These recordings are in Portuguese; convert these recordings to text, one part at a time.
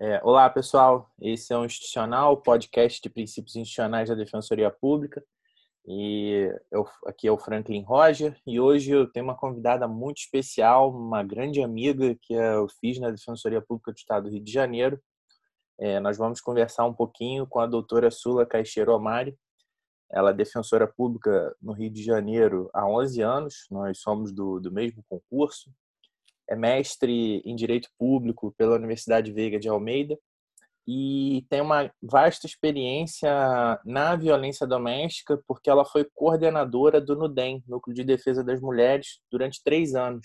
Olá, pessoal. Esse é o Institucional, podcast de princípios institucionais da Defensoria Pública. Aqui é o Franklin Roger e hoje eu tenho uma convidada muito especial, uma grande amiga que eu fiz na Defensoria Pública do Estado do Rio de Janeiro. Nós vamos conversar um pouquinho com a doutora Sula Caixeiro Omari. Ela é defensora pública no Rio de Janeiro há 11 anos, nós somos do mesmo concurso. É mestre em Direito Público pela Universidade Veiga de Almeida e tem uma vasta experiência na violência doméstica porque ela foi coordenadora do NUDEM, Núcleo de Defesa das Mulheres, durante 3 anos.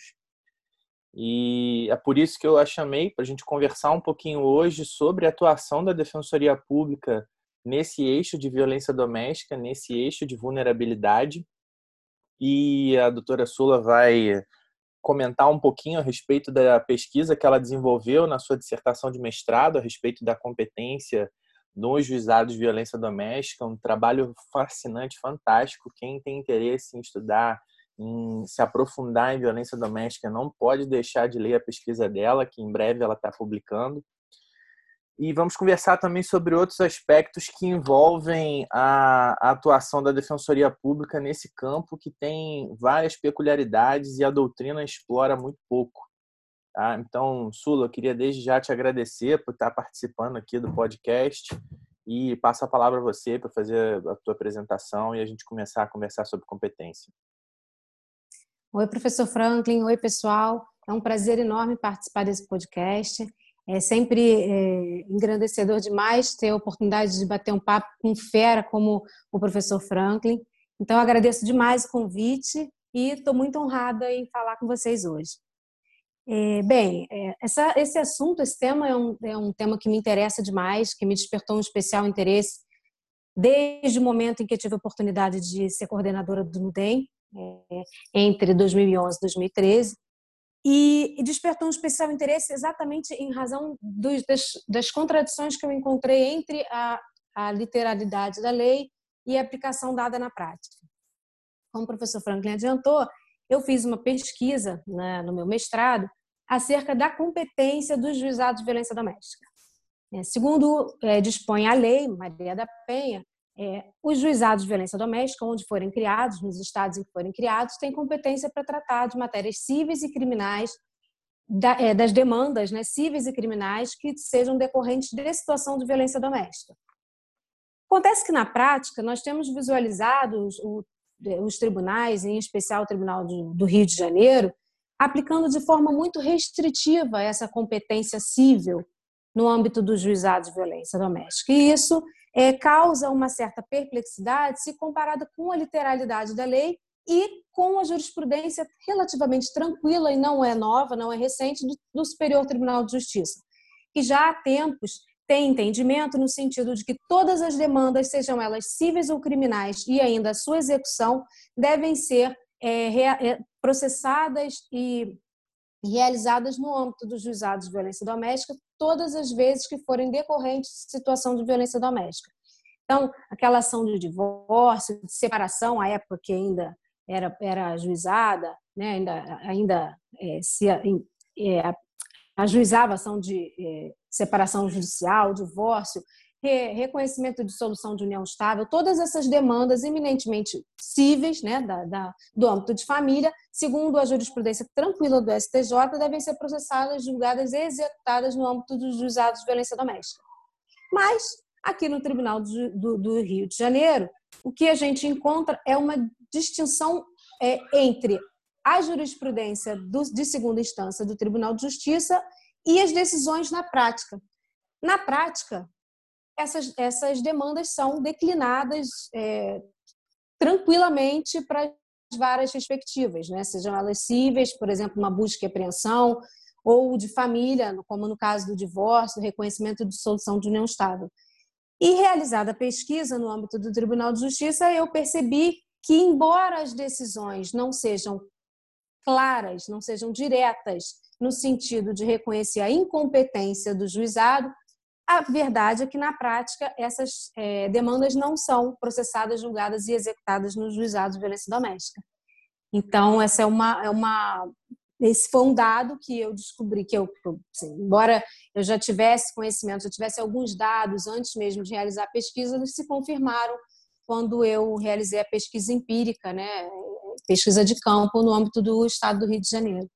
E é por isso que eu a chamei para a gente conversar um pouquinho hoje sobre a atuação da Defensoria Pública nesse eixo de violência doméstica, nesse eixo de vulnerabilidade. E a doutora Sula vai comentar um pouquinho a respeito da pesquisa que ela desenvolveu na sua dissertação de mestrado a respeito da competência nos juizados de violência doméstica, um trabalho fascinante, fantástico. Quem tem interesse em estudar, em se aprofundar em violência doméstica, não pode deixar de ler a pesquisa dela, que em breve ela está publicando. E vamos conversar também sobre outros aspectos que envolvem a atuação da Defensoria Pública nesse campo que tem várias peculiaridades e a doutrina explora muito pouco. Tá? Então, Sula, eu queria desde já te agradecer por estar participando aqui do podcast e passo a palavra a você para fazer a tua apresentação e a gente começar a conversar sobre competência. Oi, professor Franklin. Oi, pessoal. É um prazer enorme participar desse podcast. É sempre engrandecedor demais ter a oportunidade de bater um papo com fera como o professor Franklin. Então, agradeço demais o convite e estou muito honrada em falar com vocês hoje. Esse assunto, esse tema é um tema que me interessa demais, que me despertou um especial interesse desde o momento em que eu tive a oportunidade de ser coordenadora do NUDEM, entre 2011 e 2013. E despertou um especial interesse exatamente em razão das contradições que eu encontrei entre a literalidade da lei e a aplicação dada na prática. Como o professor Franklin adiantou, eu fiz uma pesquisa no meu mestrado acerca da competência dos juizados de violência doméstica. Segundo dispõe a lei Maria da Penha, os juizados de violência doméstica, onde forem criados, nos estados em que forem criados, têm competência para tratar de matérias cíveis e criminais, das demandas, né, cíveis e criminais que sejam decorrentes de situação de violência doméstica. Acontece que, na prática, nós temos visualizado os tribunais, em especial o Tribunal do Rio de Janeiro, aplicando de forma muito restritiva essa competência cível no âmbito dos juizados de violência doméstica. E isso causa uma certa perplexidade se comparada com a literalidade da lei e com a jurisprudência relativamente tranquila, e não é nova, não é recente, do Superior Tribunal de Justiça, que já há tempos tem entendimento no sentido de que todas as demandas, sejam elas cíveis ou criminais, e ainda a sua execução, devem ser processadas e realizadas no âmbito dos juizados de violência doméstica, todas as vezes que forem decorrentes de situação de violência doméstica. Então, aquela ação de divórcio, de separação, à época que ainda era ajuizada, né, ainda se ajuizava a ação de separação judicial, divórcio, reconhecimento de solução de união estável, todas essas demandas eminentemente cíveis, né, do âmbito de família, segundo a jurisprudência tranquila do STJ, devem ser processadas, julgadas e executadas no âmbito dos juizados de violência doméstica. Mas, aqui no Tribunal do Rio de Janeiro, o que a gente encontra é uma distinção entre a jurisprudência de segunda instância do Tribunal de Justiça e as decisões na prática. Na prática, essas demandas são declinadas tranquilamente para as varas respectivas, né? Sejam elas cíveis, por exemplo, uma busca e apreensão, ou de família, como no caso do divórcio, reconhecimento de solução de união estável. E realizada a pesquisa no âmbito do Tribunal de Justiça, eu percebi que, embora as decisões não sejam claras, não sejam diretas no sentido de reconhecer a incompetência do juizado, a verdade é que, na prática, essas demandas não são processadas, julgadas e executadas nos juizados de violência doméstica. Então, essa é uma esse foi um dado que eu descobri que assim, embora eu já tivesse conhecimento, já tivesse alguns dados antes mesmo de realizar a pesquisa, eles se confirmaram quando eu realizei a pesquisa empírica, né, pesquisa de campo no âmbito do estado do Rio de Janeiro.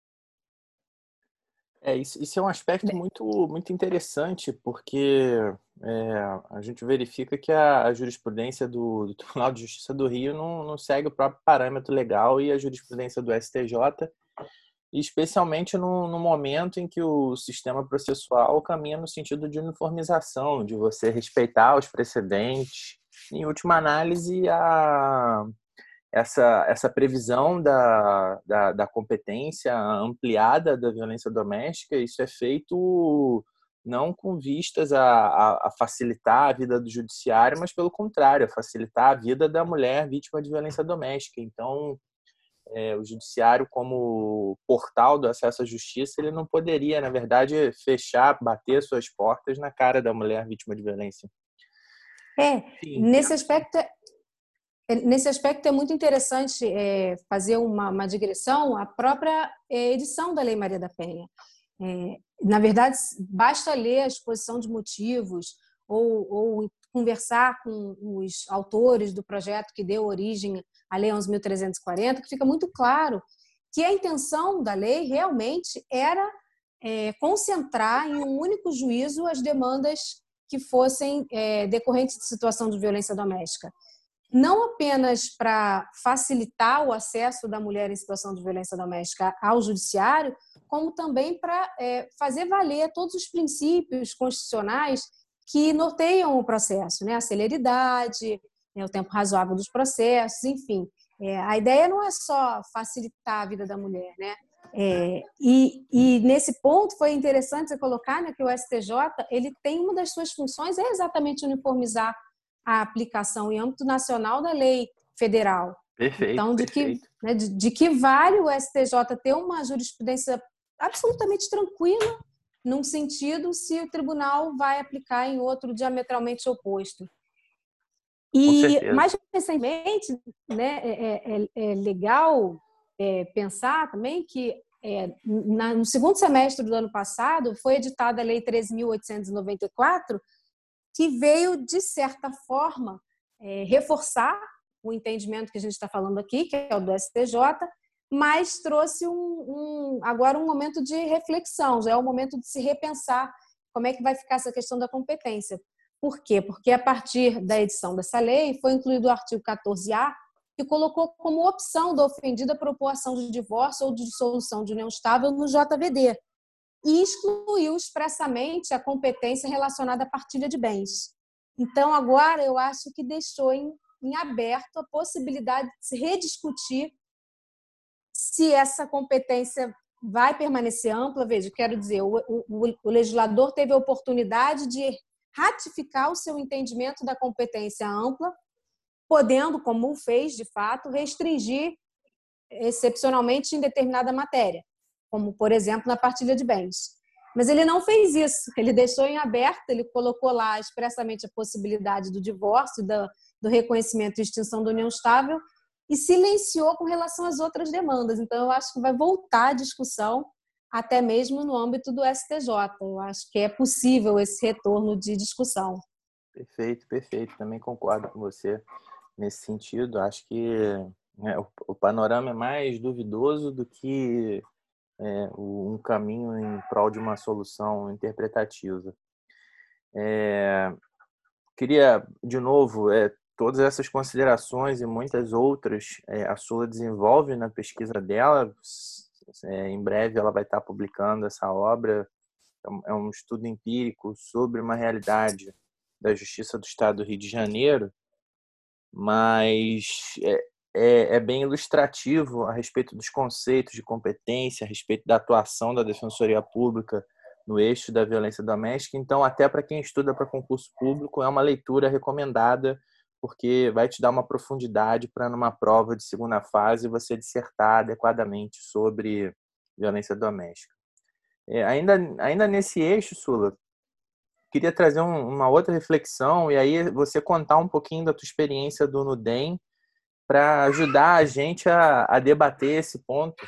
Isso é um aspecto muito interessante, porque a gente verifica que a jurisprudência do Tribunal de Justiça do Rio não segue o próprio parâmetro legal e a jurisprudência do STJ, especialmente no momento em que o sistema processual caminha no sentido de uniformização, de você respeitar os precedentes. Em última análise, essa previsão da competência ampliada da violência doméstica, isso é feito não com vistas a facilitar a vida do judiciário, mas pelo contrário, a facilitar a vida da mulher vítima de violência doméstica. Então, o judiciário, como portal do acesso à justiça, ele não poderia, na verdade, fechar, bater suas portas na cara da mulher vítima de violência. Enfim, Nesse aspecto é muito interessante fazer uma digressão à própria edição da Lei Maria da Penha. Na verdade, basta ler a exposição de motivos ou conversar com os autores do projeto que deu origem à Lei 11.340, que fica muito claro que a intenção da lei realmente era concentrar em um único juízo as demandas que fossem decorrentes de situação de violência doméstica. Não apenas para facilitar o acesso da mulher em situação de violência doméstica ao judiciário, como também para fazer valer todos os princípios constitucionais que norteiam o processo, né? A celeridade, o tempo razoável dos processos, enfim. A ideia não é só facilitar a vida da mulher, né? E nesse ponto foi interessante você colocar, né, que o STJ ele tem uma das suas funções é exatamente uniformizar a aplicação em âmbito nacional da lei federal. Perfeito, então, de que vale o STJ ter uma jurisprudência absolutamente tranquila num sentido se o tribunal vai aplicar em outro diametralmente oposto. E, mais recentemente, né, é legal pensar também que no segundo semestre do ano passado foi editada a Lei 13.894, que veio, de certa forma, reforçar o entendimento que a gente está falando aqui, que é o do STJ, mas trouxe agora um momento de reflexão, já é o momento de se repensar como é que vai ficar essa questão da competência. Por quê? Porque a partir da edição dessa lei foi incluído o artigo 14A, que colocou como opção da ofendida propor ação de divórcio ou de dissolução de união estável no JVD, e excluiu expressamente a competência relacionada à partilha de bens. Então, agora, eu acho que deixou em aberto a possibilidade de se rediscutir se essa competência vai permanecer ampla. Veja, quero dizer, o legislador teve a oportunidade de ratificar o seu entendimento da competência ampla, podendo, como fez, de fato, restringir excepcionalmente em determinada matéria, como, por exemplo, na partilha de bens. Mas ele não fez isso, ele deixou em aberto, ele colocou lá expressamente a possibilidade do divórcio, do reconhecimento e extinção da união estável, e silenciou com relação às outras demandas. Então, eu acho que vai voltar a discussão até mesmo no âmbito do STJ. Eu acho que é possível esse retorno de discussão. Perfeito, perfeito. Também concordo com você nesse sentido. Acho que o panorama é mais duvidoso do que um caminho em prol de uma solução interpretativa. Queria, de novo, todas essas considerações e muitas outras, a Sula desenvolve na pesquisa dela. Em breve ela vai estar publicando essa obra. É um estudo empírico sobre uma realidade da Justiça do Estado do Rio de Janeiro, mas é bem ilustrativo a respeito dos conceitos de competência, a respeito da atuação da Defensoria Pública no eixo da violência doméstica. Então, até para quem estuda para concurso público, é uma leitura recomendada, porque vai te dar uma profundidade para, numa prova de segunda fase, você dissertar adequadamente sobre violência doméstica. Ainda nesse eixo, Sula, queria trazer uma outra reflexão e aí você contar um pouquinho da tua experiência do Nudem para ajudar a gente a debater esse ponto.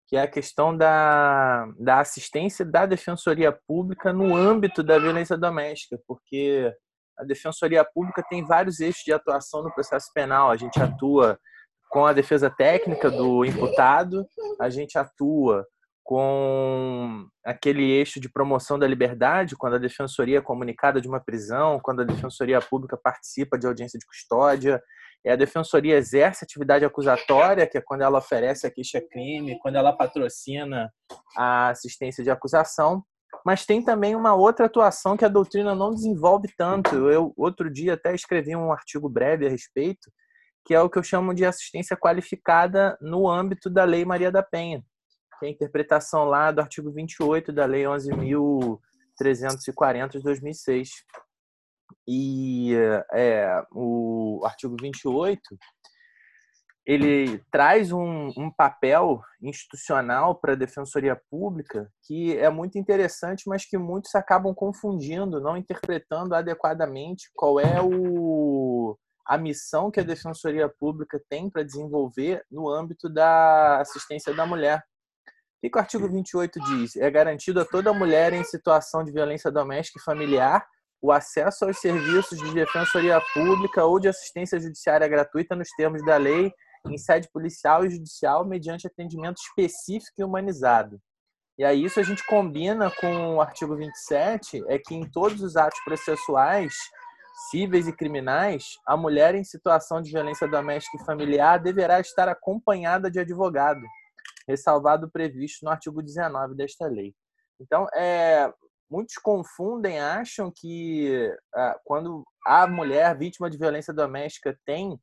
que é a questão da assistência da Defensoria Pública no âmbito da violência doméstica, porque a Defensoria Pública tem vários eixos de atuação no processo penal. A gente atua com a defesa técnica do imputado, a gente atua com aquele eixo de promoção da liberdade, quando a Defensoria é comunicada de uma prisão, quando a Defensoria Pública participa de audiência de custódia. A Defensoria exerce atividade acusatória, que é quando ela oferece a queixa-crime, quando ela patrocina a assistência de acusação. Mas tem também uma outra atuação que a doutrina não desenvolve tanto. Eu, outro dia, até escrevi um artigo breve a respeito, que é o que eu chamo de assistência qualificada no âmbito da Lei Maria da Penha, que é a interpretação lá do artigo 28 da Lei 11.340 de 2006. E o artigo 28, ele traz um papel institucional para a Defensoria Pública que é muito interessante, mas que muitos acabam confundindo, não interpretando adequadamente qual é a missão que a Defensoria Pública tem para desenvolver no âmbito da assistência da mulher. O que o artigo 28 diz? É garantido a toda mulher em situação de violência doméstica e familiar o acesso aos serviços de defensoria pública ou de assistência judiciária gratuita nos termos da lei, em sede policial e judicial, mediante atendimento específico e humanizado. E aí isso a gente combina com o artigo 27, é que em todos os atos processuais, cíveis e criminais, a mulher em situação de violência doméstica e familiar deverá estar acompanhada de advogado, ressalvado o previsto no artigo 19 desta lei. Então, muitos confundem, acham que quando a mulher vítima de violência doméstica tem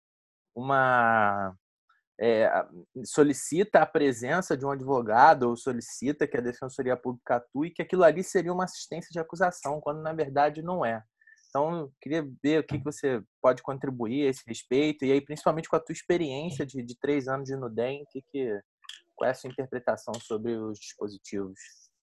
solicita a presença de um advogado ou solicita que a Defensoria Pública atue, que aquilo ali seria uma assistência de acusação, quando na verdade não é. Então, queria ver o que você pode contribuir a esse respeito, e aí principalmente com a tua experiência de 3 anos de Nudem, qual é a sua interpretação sobre os dispositivos?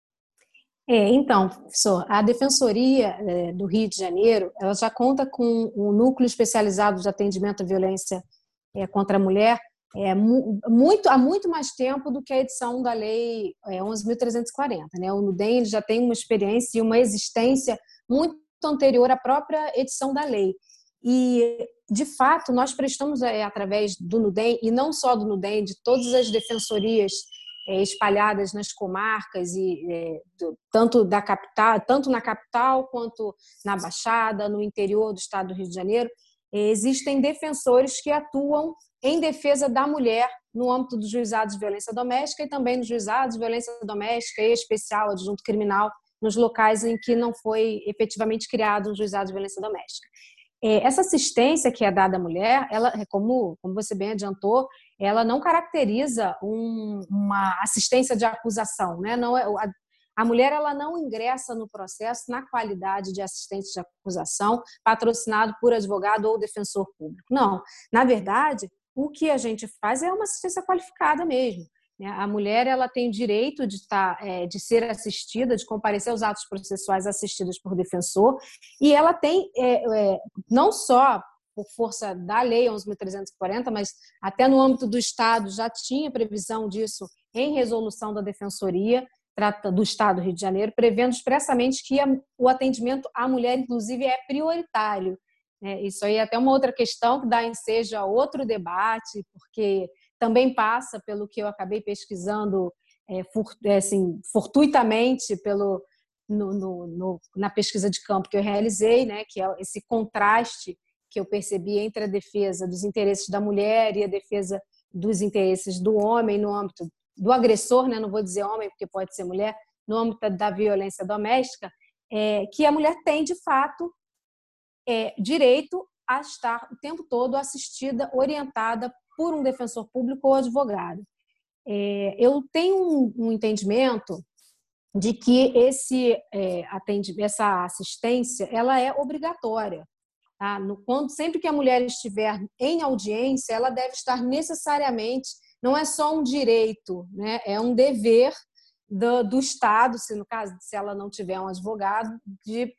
Então, professor, a Defensoria do Rio de Janeiro, ela já conta com um núcleo especializado de atendimento à violência contra a mulher há muito mais tempo do que a edição da Lei 11.340. Né? O Nudem ele já tem uma experiência e uma existência muito anterior à própria edição da lei. E, de fato, nós prestamos, através do Nudem, e não só do Nudem, de todas as defensorias espalhadas nas comarcas, tanto na capital quanto na Baixada, no interior do estado do Rio de Janeiro, existem defensores que atuam em defesa da mulher no âmbito dos juizados de violência doméstica e também nos juizados de violência doméstica e especial adjunto criminal nos locais em que não foi efetivamente criado um juizado de violência doméstica. Essa assistência que é dada à mulher, ela, como você bem adiantou, ela não caracteriza uma assistência de acusação, né? Não a mulher ela não ingressa no processo na qualidade de assistente de acusação patrocinado por advogado ou defensor público. Não, na verdade, o que a gente faz é uma assistência qualificada mesmo. A mulher ela tem o direito de ser assistida, de comparecer aos atos processuais assistidos por defensor, e ela tem, não só por força da Lei 11.340, mas até no âmbito do Estado já tinha previsão disso em resolução da Defensoria do Estado do Rio de Janeiro, prevendo expressamente que o atendimento à mulher, inclusive, é prioritário. Isso aí é até uma outra questão que dá ensejo a outro debate, porque também passa pelo que eu acabei pesquisando fortuitamente na pesquisa de campo que eu realizei, né, que é esse contraste que eu percebi entre a defesa dos interesses da mulher e a defesa dos interesses do homem no âmbito do agressor, né, não vou dizer homem porque pode ser mulher, no âmbito da violência doméstica, que a mulher tem, de fato, direito a estar o tempo todo assistida, orientada por um defensor público ou advogado. Eu tenho um entendimento de que essa assistência ela é obrigatória. Tá? Sempre que a mulher estiver em audiência, ela deve estar necessariamente, não é só um direito, né? É um dever do Estado, no caso, se ela não tiver um advogado, de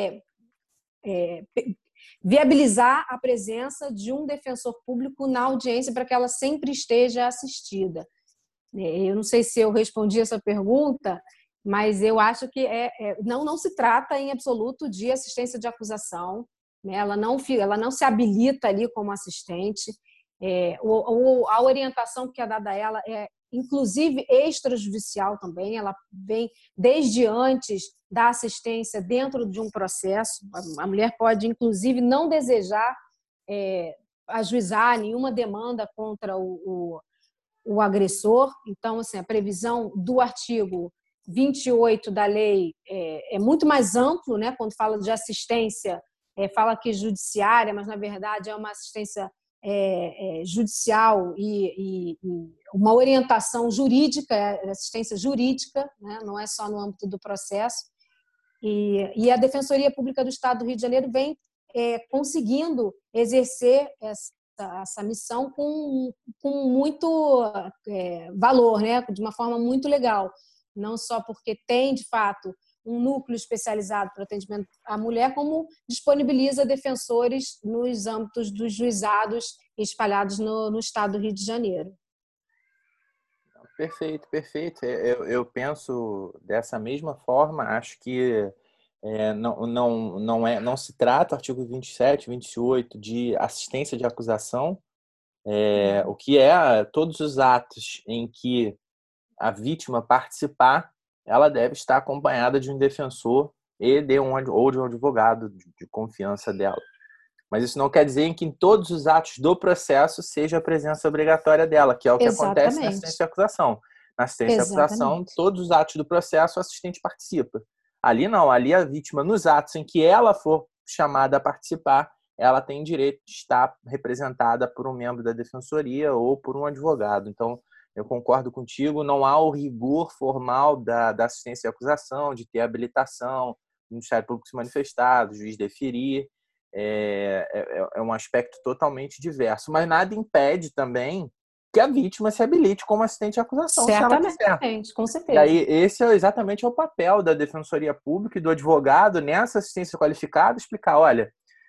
viabilizar a presença de um defensor público na audiência para que ela sempre esteja assistida. Eu não sei se eu respondi essa pergunta, mas eu acho que não se trata em absoluto de assistência de acusação, né? Ela não se habilita ali como assistente. A orientação que é dada a ela é, inclusive, extrajudicial também. Ela vem desde antes da assistência dentro de um processo. A mulher pode, inclusive, não desejar ajuizar nenhuma demanda contra o agressor. Então, assim, a previsão do artigo 28 da lei é muito mais amplo, né? Quando fala de assistência, fala que judiciária, mas, na verdade, é uma assistência judicial e uma orientação jurídica, assistência jurídica, né? Não é só no âmbito do processo. E a Defensoria Pública do Estado do Rio de Janeiro vem conseguindo exercer essa missão com muito valor, né? De uma forma muito legal. Não só porque tem, de fato, um núcleo especializado para atendimento à mulher, como disponibiliza defensores nos âmbitos dos juizados espalhados no estado do Rio de Janeiro. Perfeito, perfeito. Eu penso dessa mesma forma. Acho que não se trata, artigo 27, 28, de assistência de acusação, o que é todos os atos em que a vítima participar, ela deve estar acompanhada de um defensor ou de um advogado de confiança dela. Mas isso não quer dizer que em todos os atos do processo seja a presença obrigatória dela, que é o que acontece na assistência de acusação. Na assistência de acusação, todos os atos do processo, o assistente participa. Ali não, ali a vítima, nos atos em que ela for chamada a participar, ela tem direito de estar representada por um membro da defensoria ou por um advogado. Então, eu concordo contigo, não há o rigor formal da assistência de acusação, de ter habilitação, o Ministério Público se manifestar, o juiz deferir. É um aspecto totalmente diverso, mas nada impede também que a vítima se habilite como assistente de acusação, certamente, se ela quiser. Com certeza. E aí, esse é exatamente o papel da Defensoria Pública e do advogado nessa assistência qualificada, explicar, olha,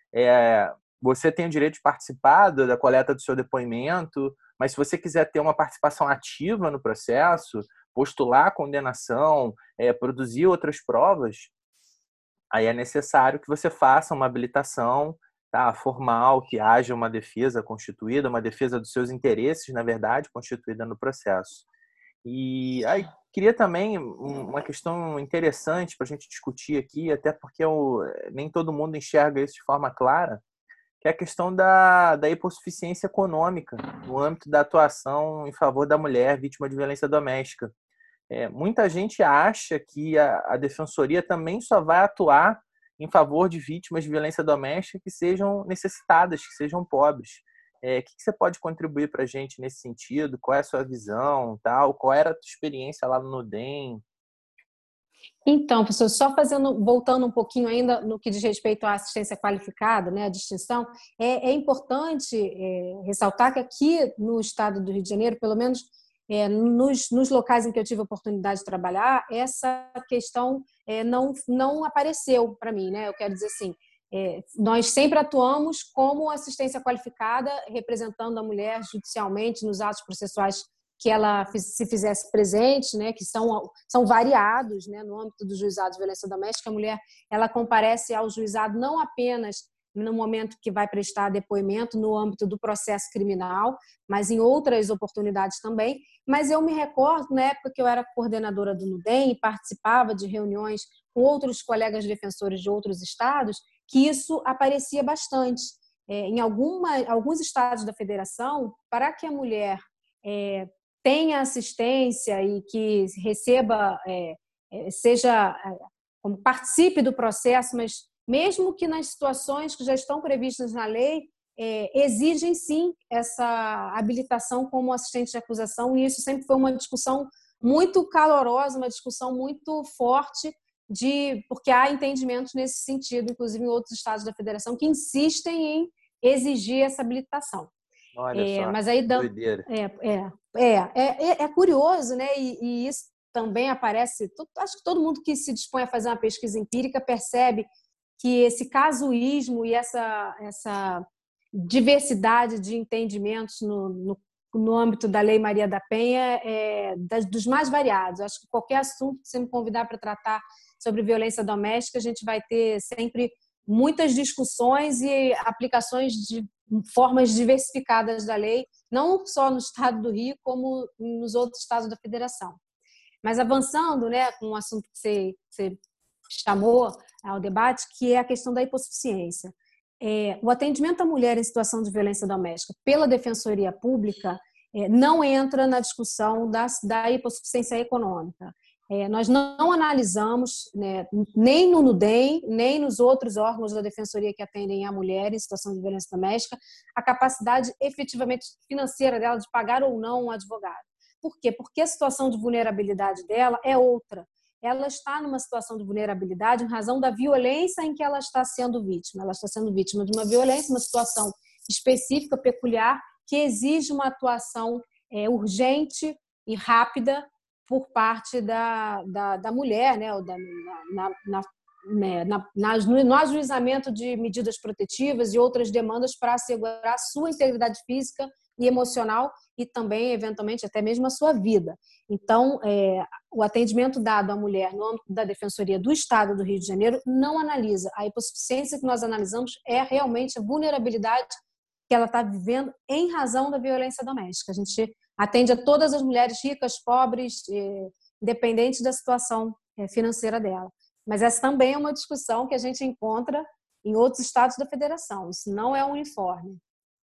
você tem o direito de participar da coleta do seu depoimento, mas se você quiser ter uma participação ativa no processo, postular a condenação, produzir outras provas, aí é necessário que você faça uma habilitação, tá, formal, que haja uma defesa constituída, uma defesa dos seus interesses, na verdade, constituída no processo. E aí queria também uma questão interessante para a gente discutir aqui, até porque nem todo mundo enxerga isso de forma clara, que é a questão da hipossuficiência econômica no âmbito da atuação em favor da mulher vítima de violência doméstica. Muita gente acha que a defensoria também só vai atuar em favor de vítimas de violência doméstica que sejam necessitadas, que sejam pobres. O que você pode contribuir para a gente nesse sentido? Qual é a sua visão? Qual era a tua experiência lá no NUDEM? Então, professor, voltando um pouquinho ainda no que diz respeito à assistência qualificada, né, a distinção, é importante ressaltar que aqui no estado do Rio de Janeiro, pelo menos nos locais em que eu tive a oportunidade de trabalhar, essa questão não apareceu para mim, né? Eu quero dizer assim, nós sempre atuamos como assistência qualificada, representando a mulher judicialmente nos atos processuais que ela se fizesse presente, né, que são variados, né, no âmbito do juizado de violência doméstica. A mulher ela comparece ao juizado não apenas no momento que vai prestar depoimento no âmbito do processo criminal, mas em outras oportunidades também. Mas eu me recordo, na época que eu era coordenadora do NUDEM e participava de reuniões com outros colegas defensores de outros estados, que isso aparecia bastante. Em alguns estados da federação, para que a mulher tenha assistência e que receba, como participe do processo, mas mesmo que nas situações que já estão previstas na lei, exigem sim essa habilitação como assistente de acusação, e isso sempre foi uma discussão muito calorosa, uma discussão muito forte, porque há entendimentos nesse sentido, inclusive em outros estados da federação, que insistem em exigir essa habilitação. Olha só, mas aí doideira. É curioso, né? E isso também aparece. Acho que todo mundo que se dispõe a fazer uma pesquisa empírica percebe que esse casuísmo e essa diversidade de entendimentos no âmbito da Lei Maria da Penha, dos mais variados. Acho que qualquer assunto que você me convidar para tratar sobre violência doméstica, a gente vai ter sempre muitas discussões e aplicações de formas diversificadas da lei, não só no estado do Rio, como nos outros estados da federação. Mas avançando, né, com o assunto que você chamou ao debate, que é a questão da hipossuficiência. O atendimento à mulher em situação de violência doméstica pela Defensoria Pública não entra na discussão da hipossuficiência econômica. Nós não analisamos, né, nem no NUDEM, nem nos outros órgãos da Defensoria que atendem a mulher em situação de violência doméstica, a capacidade efetivamente financeira dela de pagar ou não um advogado. Por quê? Porque a situação de vulnerabilidade dela é outra. Ela está numa situação de vulnerabilidade em razão da violência em que ela está sendo vítima. Ela está sendo vítima de uma violência, uma situação específica, peculiar, que exige uma atuação urgente e rápida por parte da mulher, né, no ajuizamento de medidas protetivas e outras demandas para assegurar a sua integridade física e emocional e também, eventualmente, até mesmo a sua vida. Então, o atendimento dado à mulher no âmbito da Defensoria do Estado do Rio de Janeiro não analisa. A hipossuficiência que nós analisamos é realmente a vulnerabilidade que ela está vivendo em razão da violência doméstica. A gente atende a todas as mulheres ricas, pobres, independente da situação financeira dela. Mas essa também é uma discussão que a gente encontra em outros estados da federação. Isso não é uniforme.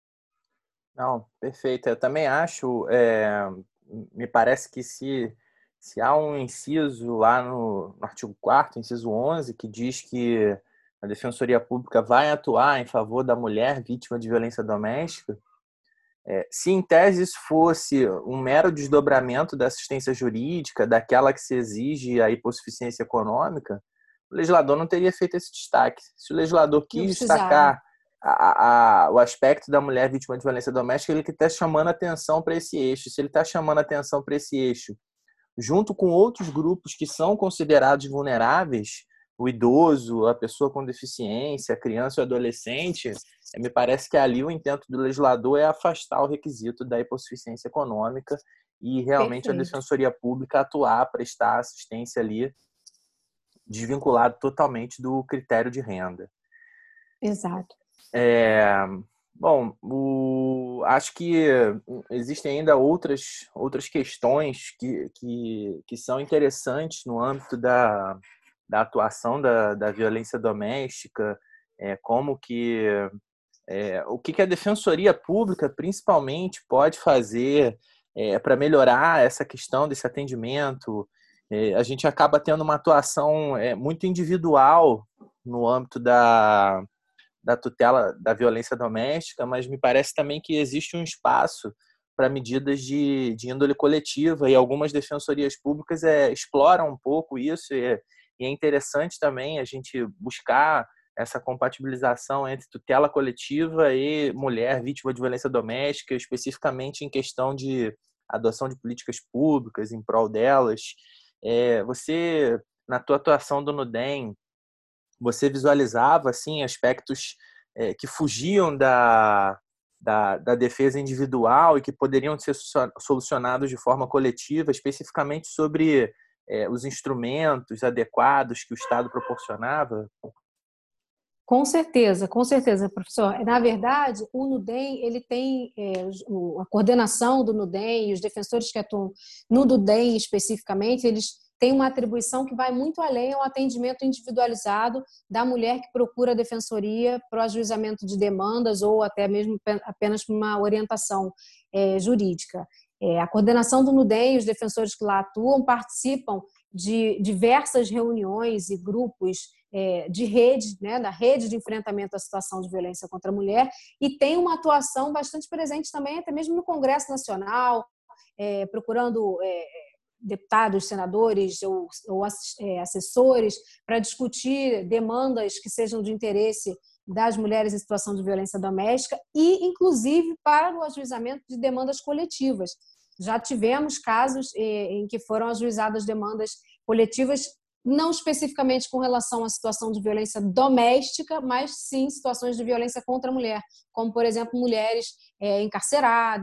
Não, perfeito. Eu também acho, me parece que se há um inciso lá no artigo 4º, inciso 11, que diz que a Defensoria Pública vai atuar em favor da mulher vítima de violência doméstica, se em tese isso fosse um mero desdobramento da assistência jurídica, daquela que se exige a hipossuficiência econômica, o legislador não teria feito esse destaque. Se o legislador quis destacar o aspecto da mulher vítima de violência doméstica, ele que está chamando atenção para esse eixo. Se ele está chamando atenção para esse eixo, junto com outros grupos que são considerados vulneráveis, o idoso, a pessoa com deficiência, a criança e o adolescente, me parece que ali o intento do legislador é afastar o requisito da hipossuficiência econômica e realmente Perfeito. A Defensoria Pública atuar, prestar assistência ali, desvinculado totalmente do critério de renda. Exato. Bom, acho que existem ainda outras questões que são interessantes no âmbito da atuação da violência doméstica, como que o que a Defensoria Pública, principalmente, pode fazer para melhorar essa questão desse atendimento. A gente acaba tendo uma atuação muito individual no âmbito da tutela da violência doméstica, mas me parece também que existe um espaço para medidas de índole coletiva, e algumas defensorias públicas exploram um pouco isso, e é interessante também a gente buscar essa compatibilização entre tutela coletiva e mulher vítima de violência doméstica, especificamente em questão de adoção de políticas públicas em prol delas. Você, na tua atuação do NUDEM, você visualizava assim, aspectos que fugiam da defesa individual e que poderiam ser solucionados de forma coletiva, especificamente sobre os instrumentos adequados que o Estado proporcionava? Com certeza, professor. Na verdade, o NUDEM, ele tem a coordenação do NUDEM e os defensores que atuam no NUDEM especificamente, eles têm uma atribuição que vai muito além ao atendimento individualizado da mulher que procura a defensoria para o ajuizamento de demandas ou até mesmo apenas para uma orientação jurídica. A coordenação do NUDEM e os defensores que lá atuam participam de diversas reuniões e grupos de rede, né, da rede de enfrentamento à situação de violência contra a mulher, e tem uma atuação bastante presente também, até mesmo no Congresso Nacional, procurando deputados, senadores ou assessores para discutir demandas que sejam de interesse das mulheres em situação de violência doméstica e, inclusive, para o ajuizamento de demandas coletivas. Já tivemos casos em que foram ajuizadas demandas coletivas, não especificamente com relação à situação de violência doméstica, mas sim situações de violência contra a mulher, como, por exemplo, mulheres encarceradas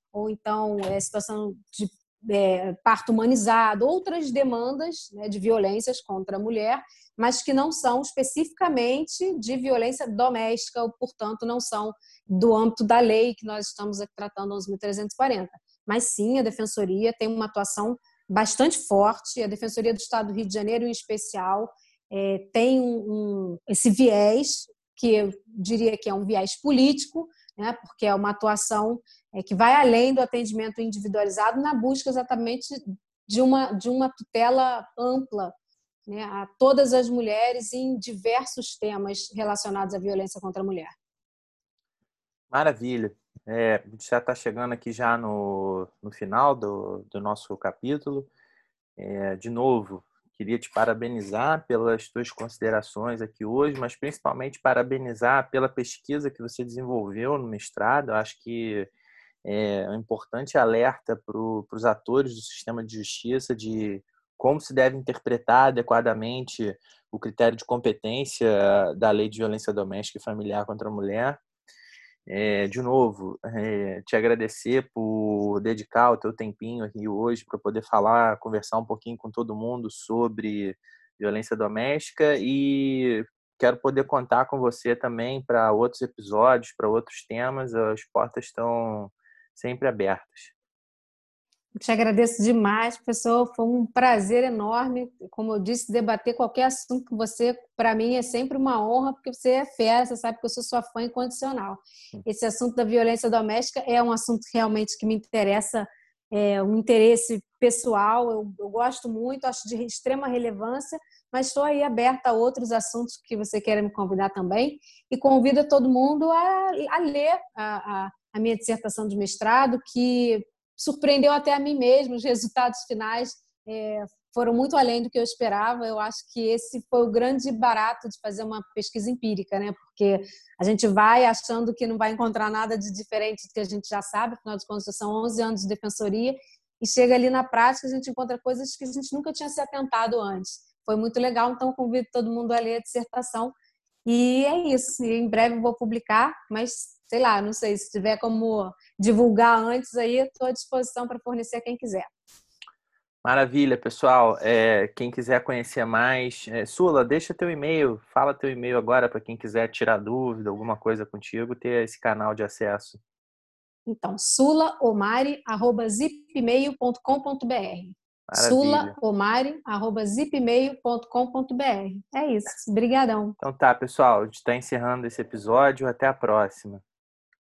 ou então situação de parto humanizado, outras demandas, né, de violências contra a mulher, mas que não são especificamente de violência doméstica, ou, portanto, não são do âmbito da lei que nós estamos aqui tratando, 11.340. Mas sim, a Defensoria tem uma atuação bastante forte, a Defensoria do Estado do Rio de Janeiro, em especial, tem esse viés, que eu diria que é um viés político, né, porque é uma atuação que vai além do atendimento individualizado na busca exatamente de uma tutela ampla, né, a todas as mulheres em diversos temas relacionados à violência contra a mulher. Maravilha. A gente já está chegando aqui já no final do nosso capítulo. De novo, queria te parabenizar pelas tuas considerações aqui hoje, mas principalmente parabenizar pela pesquisa que você desenvolveu no mestrado. Eu acho que é um importante alerta para os atores do sistema de justiça de como se deve interpretar adequadamente o critério de competência da Lei de Violência Doméstica e Familiar contra a Mulher. De novo, te agradecer por dedicar o teu tempinho aqui hoje para poder falar, conversar um pouquinho com todo mundo sobre violência doméstica, e quero poder contar com você também para outros episódios, para outros temas. As portas estão sempre abertas. Te agradeço demais, professor. Foi um prazer enorme. Como eu disse, debater qualquer assunto com você, para mim, é sempre uma honra, porque você é fera, você sabe que eu sou sua fã incondicional. Esse assunto da violência doméstica é um assunto realmente que me interessa, um interesse pessoal. Eu gosto muito, acho de extrema relevância, mas estou aí aberta a outros assuntos que você queira me convidar também. E convido todo mundo a ler a minha dissertação de mestrado, que surpreendeu até a mim mesmo. Os resultados finais foram muito além do que eu esperava. Eu acho que esse foi o grande barato de fazer uma pesquisa empírica, né? Porque a gente vai achando que não vai encontrar nada de diferente do que a gente já sabe, afinal de contas são 11 anos de defensoria, e chega ali na prática a gente encontra coisas que a gente nunca tinha se atentado antes. Foi muito legal, então convido todo mundo a ler a dissertação. E é isso, e em breve eu vou publicar, mas sei lá, não sei, se tiver como divulgar antes aí, estou à disposição para fornecer a quem quiser. Maravilha, pessoal. Quem quiser conhecer mais, Sula, deixa teu e-mail, fala teu e-mail agora para quem quiser tirar dúvida, alguma coisa contigo, ter esse canal de acesso. Então, sulaomari@zipmail.com.br. sulaomari@zipmail.com.br. É isso. Obrigadão. Então tá, pessoal, a gente está encerrando esse episódio. Até a próxima.